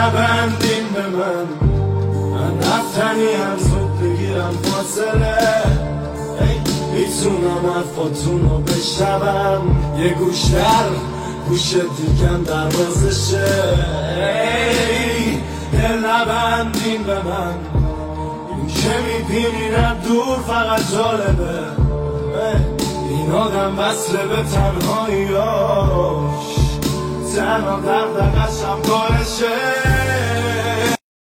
نبندین به من رفتنی هم زود بگیرم فاصله میتونم حرفاتون رو بشنوم یه گوش در گوش دیگم دروازشه دل نبندین به من این که میبینینم دور فقط جالبه این آدم وصله به تنهاییاش تنها دردقش هم کارشه